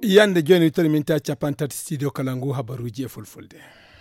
yande joni terminta capantati studio kalangu habaruji e fulfulde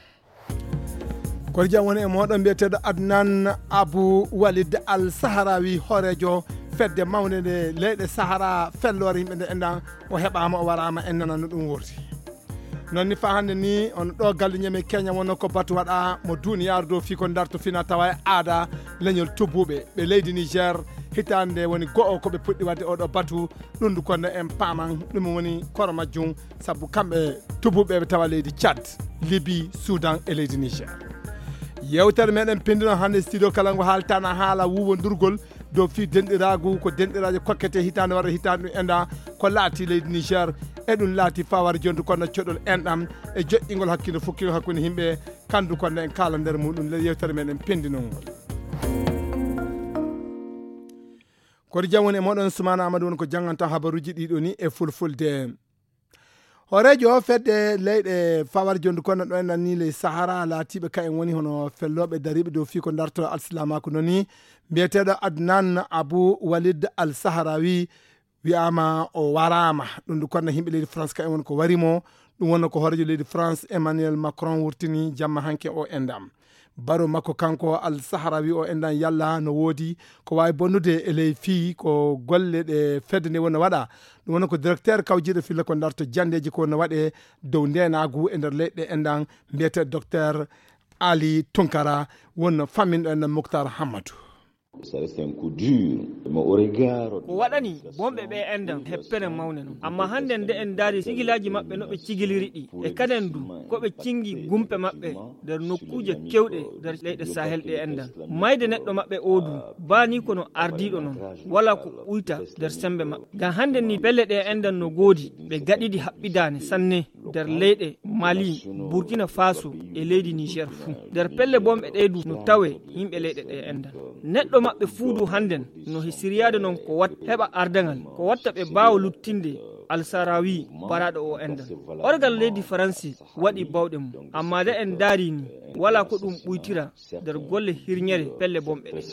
ko jam woni e moɗon biyeteɗo Adnan Abou Walid Al Sahrawi horejo fedde mawde nde leyɗe Sahara fellore yimɓe nde endan o heɓama o warama en nana no ɗum worti non ni fa hande ni on ɗo galle ñeme Kenya wonno ko batu waɗa mo duniyaru dow fi ko darto fina tawa e aada leñol tubbuɓe ɓe leydi Niger hitande woni go'o ko ɓe puɗɗi wadde oɗo batu ɗum du konno en paman ɗum woni koro majjum saabu kamɓe tubbuɓe ɓe tawa leydi Tchad, Libye, Soudan e leydi Niger. Yewtere meɗen pendino hande studio kala ngo haaltana haala wuwodurgol dow fi denɗiragu ko denɗiraji kokkete hitande waɗa hitande ɗum enda ko laati leydi Niger e ɗum laati fawar jondu kono coɗɗol enɗam e joƴƴingol hakkille fukkilo hakkude yimɓe kandu konno en kala nder muɗum yewtere meɗen pendinolngol. koto jam woni e moɗon Soumana Amadou woni ko janganta habaruji ɗiɗo ni e fulfulde horejo fedde leyɗe fawar jondu kono ɗo en ni ley Sahara laatiɓe ka en woni hono felloɓe dariɓe dow fi ko darto alsilamako noni biyeteɗo Adnan Abou Walid Al Sahrawi wiyama o warama ɗum du kono yimɓe leydi France ka en woni ko warimo ɗum wonno ko horejo leydi France Emmanuel Macron wurtini jamma hanke o endam baro makko kanko Al Sahrawi o endan yalla no woodi ko wawi bonnude e ley fi ko golle ɗe fedde nde wonno waɗa ɗum wonno ko directeur kawjiɗo filla ko darto jandeji ko no waɗe dow ndenagu e nder leyɗe endan mbiyete docteur Ali Tunkara wonno famminɗo en Mokhtar Hamadou. ko waɗani bomɓe ɓe endan heppere mawne non amma hande nde en daari sigilaji maɓɓe no ɓe cigiliri ɗi e kaden du koɓe cingi gumpe maɓɓe nder nokkuje kewɗe nder leyɗe Sahel ɗe endan mayde neɗɗo maɓɓe odu bani kono ardiɗo non wala ko ɓuyta nder sembe maɓɓe ngam hande ni pelle ɗe endan no goodi ɓe gaɗiɗi haɓɓidane sanne nder leyɗe Mali, Burkina Faso e leydi Niger fuu nder pelle bomɓe ɗe du no tawe yimɓe leyɗe ɗe endan neɗɗo maɓɓe fuudu handen no hisiriyade non ko wat heɓa ardangal ko watta ɓe mbawa luttinde Al Sahrawi baraɗo o endan orgal leydi Faransi waɗi bawɗe mum amma de en daari ni wala ko ɗum ɓuytira nder golle hirñere pelle bomɓe ɗe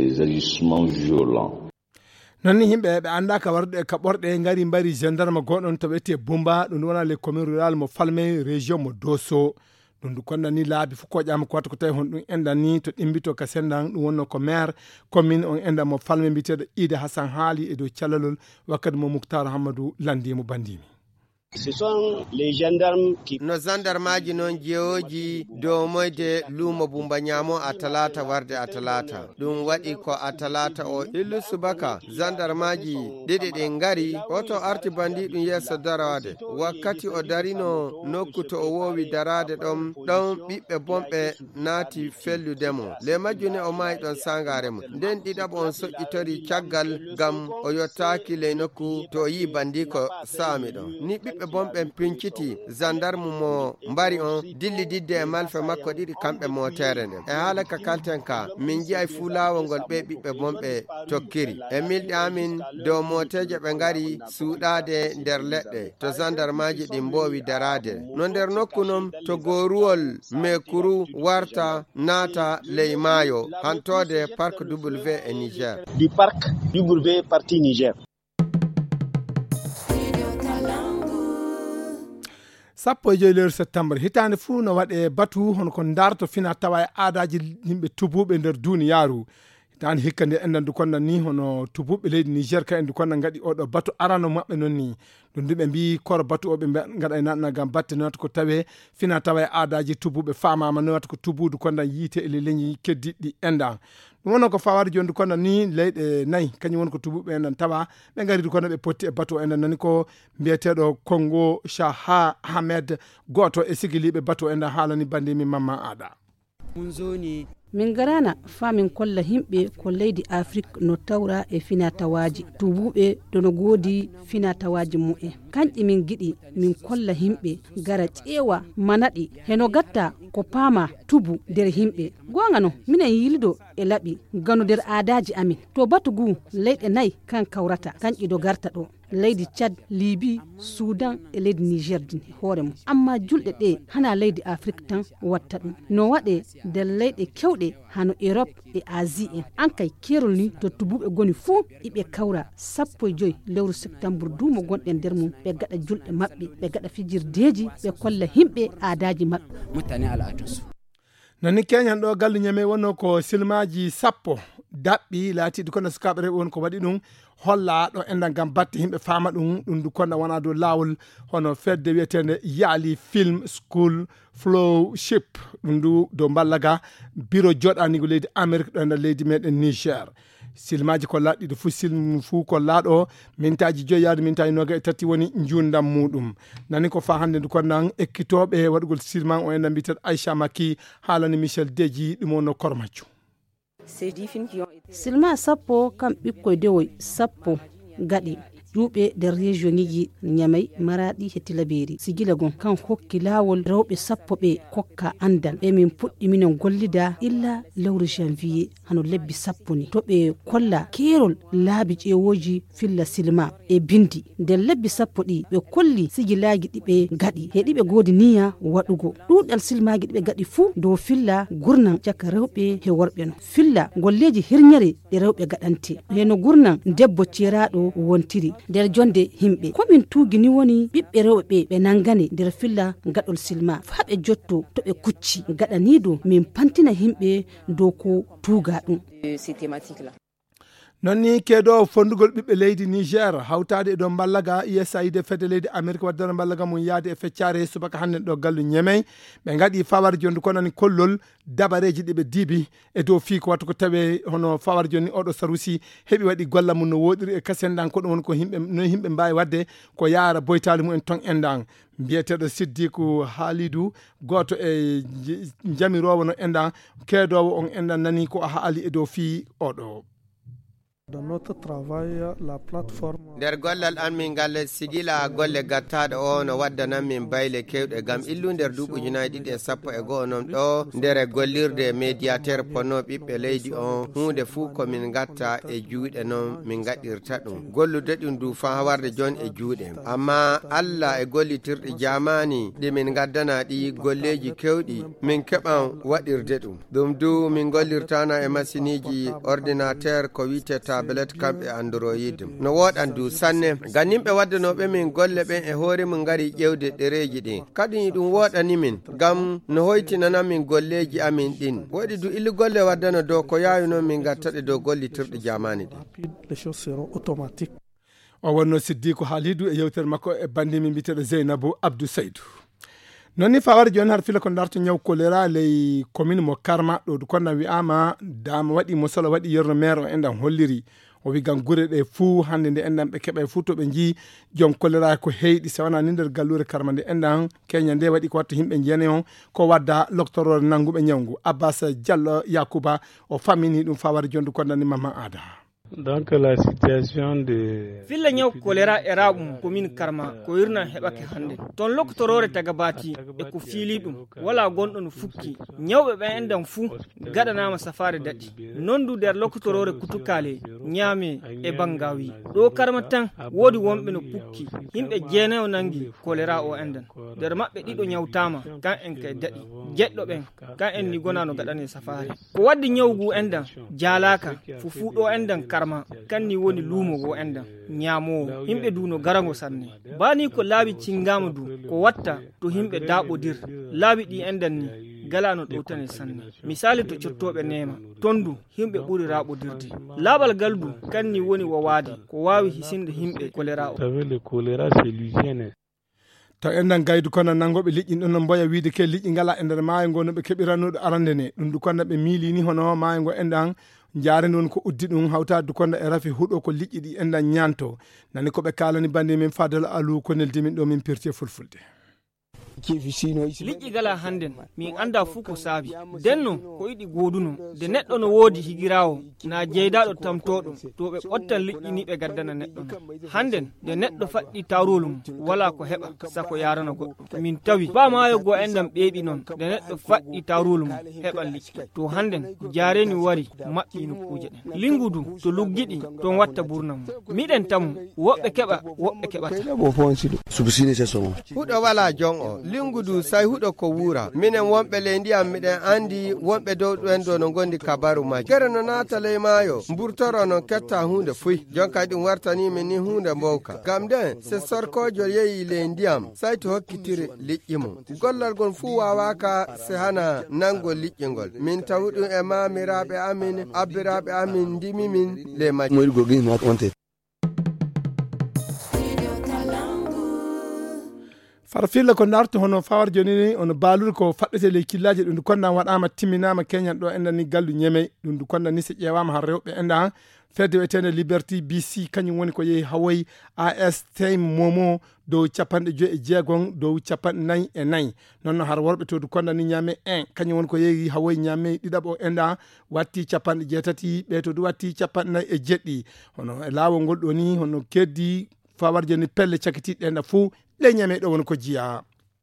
nonni yimɓe ɓe anda ka warde ka ɓorɗe gari mbari gendarme goɗon to ɓe Bumba ɗum wona les communes rural mo Falmey région mo Dosso ɗum du konda ni laabi fof koƴama ko watta ko tawi hon ɗum endan ni to ɗimbito ka sendan ɗum wonno ko maire commune on endan mo Falmey mbiteɗo Ida Hassan haali e dow callalol wakkati mo Mouktar Hamadou landimo bandimi. Ce sont les gendarmes qui no gendarmaji non jeewoji dow moyde luumo Bumba ñaamo a talata warde a talata ɗum waɗi ko a talata o hillu subaka gendarmaji ɗiɗi ɗi ngari oto arti bandi ɗum yeeso darade wakkati o darino nokku to o wowi darade ɗon ɓiɓɓe bomɓe naati felludemo le majjune o maayi ɗon sangare mum nden ɗiɗaɓo on soƴƴitori caggal gam o yottaki ley nokku to o yi bandi ko saami ɗon ni ɓe bomɓe pinciti gendarme mo mbari on dilli didde e malfe makko ɗiɗi kamɓe motere nden e haala ka kalten ka min jiyay fuu laawol ngol ɓe ɓiɓɓe bomɓe tokkiri e milɗe amin dow moteje ɓe ngari suuɗade nder leɗɗe to gendarmaji ɗi mbowi darade no nder nokku non to goruwol mekuru warta naata ley maayo hantode parc W e Niger du parc W partie Niger. sappo e joyi septembre hitande fuu no waɗe batu hono ko darto fina tawa e aadaji yimɓe tubuɓe nder duniyaru hitande hikka nde endandu konno ni hono tubuɓe leydi Niger ka endu konno gaɗi oɗo batu arano maɓɓe noon ni ɗum ndu ɓe mbi koro batu o ɓe gaɗa e nanna gam batte nowata ko tawe fina tawa e aadaji tubuɓe famama nowata ko tubudu konno yiite e leñi keddiɗɗi endan ɗum wonno ko fawade jondu kono ni leyɗe nayyi kañum woni ko tubuɓe enɗan tawa ɓe garidi kono ɓe potti e bateau enɗan nani ko mbiyeteɗo Congo Shaha Ahmed goto e sigiliɓe bateau enɗan haalani bandimi Mamma Ada. min garana fa min kolla himɓe ko leydi Afrique no tawra e finatawaji tubuɓe dono goodi finatawaji mu'en kanƴi min giɗi min kolla himɓe gara ƴeewa manaɗi heno gatta ko paama tubu nder himɓe gonga no minen yildo e laaɓi ganu nder aadaji amin to batugu leyɗe nayyi kan kawrata kanƴi do garta ɗo leydi Chad, Libi, Sudan e leydi Niger din hoore mum. Amma julɗe ɗe hana leydi Afrique tan watta ɗum. No waɗe nder leyɗe kewɗe hano Europe e Asie en. An kay kerol ni to tubuɓe goni fuu iɓe kawra 15 lewru septembre dumo gonɗen nder mum ɓe gaɗa julɗe maɓɓe, ɓe gaɗa fijirdeji, ɓe kolla himɓe aadaji maɓɓe. Mutane al'adunsu. noni keñan ɗo galle ñame wonno ko silmaji sappo daɓɓi laatiɗi kono sukaɓe rewɓe won ko waɗi ɗum holla ɗo enɗal gam batte himɓe fama ɗum du konno wona dow lawol hono fedde wiyetede yaali film school flowship ɗum du dow ballaga bureau joɗanigo leydi Amérique ɗo ender leydi meɗen Niger. silmaji kollaɗo ɗiɗo fuu silmu fuu kollaɗo mintaji 5 yaade mintaji 23 woni jundam muɗum nani ko fa hande ndu konnan ekkitoɓe waɗugol silman o enda mbiteɗo Aïcha Maki haalani Michel Deji ɗum wonno kormaccu. silma sappo kam ɓikkoye dewoy sappo gaɗi juuɓe nder région ŋiji Niamey, Maradi e Tilaberi. Sigila gon kan hokki lawol rewɓe sappo ɓe kokka andal ɓe min puɗɗi minen gollida illa lewru janvier hano lebbi sappo ni to ɓe kolla kerol laabi ƴeewoji filla silma e bindi nder lebbi sappo ɗi ɓe kolli sigilaji ɗiɓe gaɗi he ɗiɓe godi niya waɗugo ɗuɗal silmaji ɗiɓe gaɗi fuu dow filla gurnan caka rewɓe he worɓe no filla golleji hirñere ɗe rewɓe gaɗante heno gurnan debbo ceraɗo wontiri nder jonde himɓe komin tugini woni ɓiɓɓe rewɓe ɓe nangane nder filla gaɗol silma fa ɓe jotto to ɓe kucci gaɗaniɗo min pantina himɓe dow ko tuga ɗum. nonni keeɗo fondugol ɓiɓɓe leydi Niger hawtade e ɗo ballaga USAID fedde leydi Amérique waddano ballaga mum yaade e feccare subaka hande ɗo gallu Ñemey ɓe gaɗi fawar jonde konani kollol dabareji ɗiɓe diibi e dow fii ko watta ko tawe hono fawar joni oɗo sarusi heeɓi waɗi golla mum no woɗiri e kasendan ko ɗum woni ko himɓe no himɓe mbawi wadde ko yaara boytali mumen ton endan mbiyeteɗo Siddikou Halidou goto e jamirowo no endan keedowo on endan nani ko haali e dow fii oɗo. Dans notre travail, la plateforme... nder gollal an min galle sigila golle gattaɗo o no waddanan min bayle kewɗe gam illu nder duuɓuji 2010 noon ɗo nder gollirde médiateur ponno ɓiɓɓe leydi on hunde fuu komin gatta e juuɗe noon min gaɗirta ɗum gollude ɗum du fa warde jon e juuɗe amma Allah e gollitirɗi jamani ɗi min gaddana ɗi golleji kewɗi min keɓan waɗirde ɗum du min gollirtana e masiniji ordinateur ko witeta tablet kamɓe android no woɗan du sanne ganimɓe waddanoɓe min golle ɓen e hoore mun gari ƴewde ɗereji ɗin kadi ɗum woɗani min gam no hoytinana min golleji amin ɗin woɗi du illi golle waddano dow ko yawino min gattaɗe dow gollitirɗe jamani ɗin. o wonno Siddikou Halidou e yewtere makko e bandimi mbiteɗo Zeynabou Abdou Saydou. nonni fawar joni har fila ko darto ñaw choléra ley commune mo Karma ɗo konna wi'ama dama waɗi mo solo waɗi yerno maire o enɗam holliri o wi gam guure ɗe fuu hande nde enɗam ɓe keeɓa fuu to ɓe jii joom choléra ko heyɗi sawana ni nder gallure Karma nde enɗam keña nde waɗi ko watta himɓe jene on ko wadda loctorore nangguɓe ñawgu Abbas Diallo Yakouba o fammini ɗum fawar jonde konnani Mama Ada. Donc la situation de filla ñaw choléra e raɓum commune Karma ko irna heɓake hande ton loktorore taga bati e ko fiili ɗum wala gonɗo no fukki ñawɓe ɓe endan fuu gaɗanama safare daɗi non du nder loktorore kutukale ñaame e bangawi ɗo Karma tan woodi wonɓe no pukki himɓe jeenayo nangi choléra o endan nder maɓɓe ɗiɗo ñawtama kan en kay daɗi jeɗɗo ɓen kan en ni gonano gaɗane safare ko waddi ñawgu endan jaalaka fufu ɗo endan Karma kanni woni luumo go endan ñaamowo himɓe du no garango sanne bani ko laabi cingama du ko watta to himɓe daɓodir laabi ɗi endan ni galano ɗowtane sanne misali to cottoɓe nema ton du himɓe ɓuri raɓodirde laaɓal gal du kanni woni wowade ko wawi hisinde himɓe choléra o taw enɗan gaydu kono nangoɓe liƴƴi ɗon no mboya wiide ke liƴƴi ngala e nder maayo ngo no ɓe keɓiranoɗo arande ne ɗum du konno ɓe miilini hono maayo ngo enɗan jaarende won ko uddi ɗum hawtade du konno e rafi huuɗo ko liƴƴi ɗi enɗan ñanto nani koɓe kalani bande min Fadel Alou ko neldi min ɗo min pirti fulfulde. liƴƴi gala hannden min anda fuu ko saabi denno ko yiɗi goduno de neɗɗo no woodi higirawo na jeydaɗo tamtoɗo to ɓe ɓottan liƴƴiniɓe gaddana neɗɗo no hannden de neɗɗo faɗɗi tawrolu mum wala ko heɓa sako yarana goɗɗo min tawi ba maayo go endam ɓeeɓi noon de neɗɗo faɗɗi tawrolu mum heɓa liƴƴi to hannden jareni wari maɓɓi nokkuuje ɗen lingudu to luggiɗi ton watta burna mum miɗen tamu woɓɓe keɓa woɓɓe keɓata huɗo wala jon o lingudu say huɗo ko wuura minen wonɓe ley ndiyam miɗen andi wonɓe dow ɗen ɗo no gondi kabaru maji kere no naata ley maayo mburtoro non ketta hunde fuy jonka ɗum wartanimi ni hunde mbowka gam nden se sorkojo yeeyi ley ndiyam say to hokkitiri liƴƴi mum gollal gon fuu wawaka se hana nangol liƴƴingol min tawi ɗum e mamiraɓe amin abbiraɓe amin ndimimin ley maji farfilla ko darto hono fawar joni ni ono baalude ko faɗɗete ley killaji ɗum konnan waɗama timminama keñan ɗo enɗan ni gallu ñemey ɗum konnan ni so ƴewama har rewɓe enɗa fedde wiyetede liberty bc kañum woni ko yeehi hawoyi as tem momo dow 56 dow 49 nonno har worɓe to du konnan ni ñame 1 kañum woni ko yeehi hawoyi ñame ɗiɗaɓo enɗa watti 60 ɓe to du watti 49 hono e laawol ngol ɗo ni hono keddi fawar joni pelle cakitiɗɗe enɗa fou le ñame ɗo woni ko jiya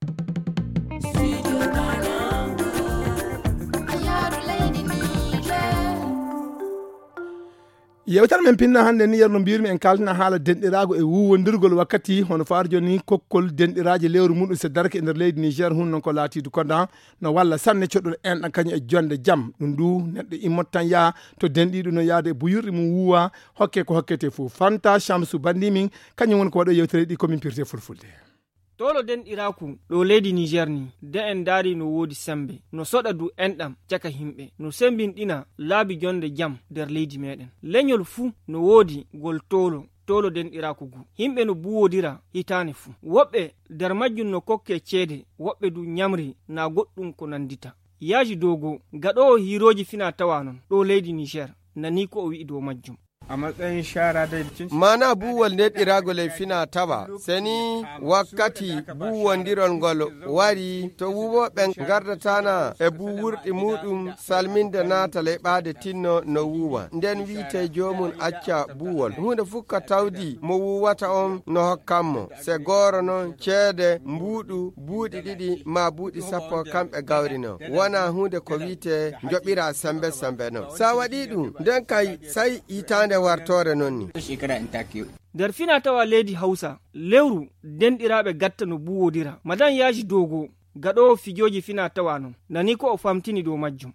yewtere men pinna hande ni yerno mbirmi en kaltina haala denɗirago e wuwondirgol wakkati hono faar joni kokkol denɗiraji lewru muɗum so darke e nder leydi Niger hun non ko laatidu konda no walla sanne coɗɗo enɗan kañum e jonde jaam ɗum du neɗɗo immot tan yaa to denɗiɗo no yaade buyurɗe mum wuwa hokke ko hokkete fof Fanta Chamsou bandimin kañum woni ko waɗo yewtere ɗi komin pirte fulfulde tolo denɗiraku ɗo leydi niger ni de en daari no woodi sembe no soɗa du enɗam caka himɓe no sembinɗina laabi jonde jam nder leydi meɗen leñol fuu no woodi gol tolo denɗiraku gu himɓe no buwodira hitane fuu woɓɓe nder majjum no kokke ceede woɓɓe du ñamri na goɗɗum ko nandita yaaji dogo gaɗowo hiroji fina tawa non ɗo leydi niger nani ko o wi'i dow majjum a matsayin shara da mana buwol neɗɗirago ley fina tawa seni wakkati buwondirol ngol wari to wuwoɓe gardatana e buwurɗi muɗum salminde naata ley ɓaade tinno no wuwa nden wiite jomum acca buwol hunde fukka tawdi mo wuwata on no hokkanmo se goro noon ceede mbuuɗu buuɗi ɗiɗi ma buuɗi sappo kamɓe gawrino wona hunde ko wiite joɓira sembe no sa waɗi ɗum nden kay say hitande wartore nonni nder fina tawa leydi hausa lewru denɗiraɓe gatta no buwodira madan yaaji dogo gaɗowo fijoji fina tawa non nani ko o famtini dow majjum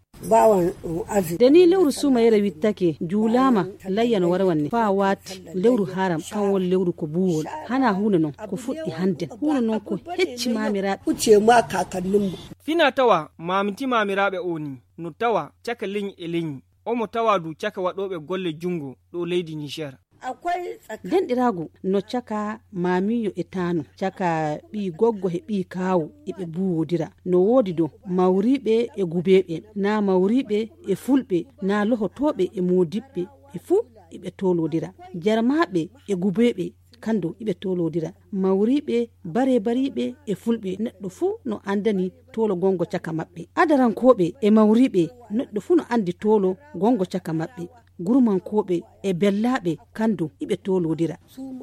dani lewru sumayere wittake juulama layyan warwanne fa wat lewru haram kan won lewru ko buwol hana hunde non ko fuɗɗi hande hunde non ko hecci mamiraɓe ucce ma kakannin fina tawa mamiti mamiraɓe oni no tawa caka liñi e liñi omo tawa du caka waɗoɓe golle jungo ɗo leydi niger denɗiragu no caka mamiyo e tano caka ɓi goggo e ɓi kawu eɓe buwodira no woodi do mawriɓe e gubeɓe na mawriɓe e fulɓe na lohotoɓe e modiɓɓe e fuu eɓe tolodira jarmaɓe e gubeɓe kando iɓe tolodira mawriɓe bariɓe e fulɓe neɗɗo fuu no andani tolo gongo caka maɓɓe adarankoɓe e mawriɓe neɗɗo fuu no andi tolo gongo caka maɓɓe gurmankoɓe e bellaɓe kando iɓe tolodira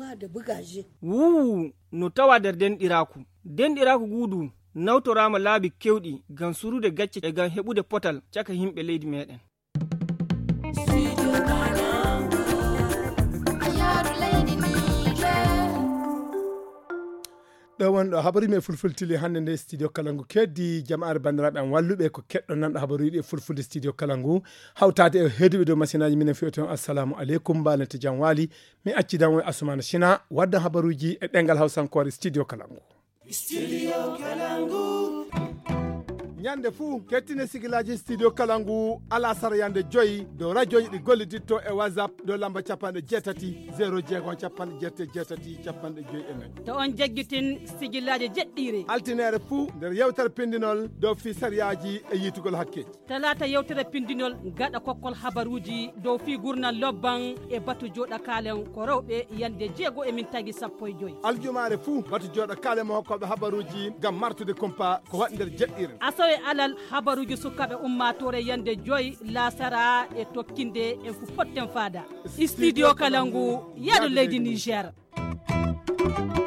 no tawa nder denɗiraku guudu nawtorama laabi kewɗi gam surude gacce e gam heɓude potal caka himɓe leydi meɗen ɗo wonɗo habaru me fulfultili hande nde studio kalangu keddi jama'are bandiraɓe an walluɓe ko keɗɗo nanɗo habaru yiɗi e fulfulde studio kalangu hawtade e heeduɓe dow machine aji minen fiyo toon assalamu aleykum mbalente jam waali mi accidanmo e Assoumana China wadda habaruji e ɗengal hawsankore studio kalangu ñande fuu kettine sigilaji studio kalangu ala sara yande joyi do radio ɗi golliditto e whatsapp do lamba capanɗe jeetati 0 capanɗe jeetati capanɗe joyi e nayyi to on jaggitin sigilaji jeɗɗiri altinere fuu nder yewtere pindinol dow fi sariyaji e yitugol hakkeji talata yewtere pindinol gaɗa kokkol habaruji dow fi gurnal lobban e batu joɗa kalen ko rewɓe yande 6:15 aljumare fuu batu joɗa kalen mo hokkoɓe habaruji gam martude kumpa ko waɗi nder jeɗɗire asawe alal habaruji sukaɓe ummatore yande 5 lasara e tokkinde en fu potten fada studio kalangu yaɗo leydi Niger.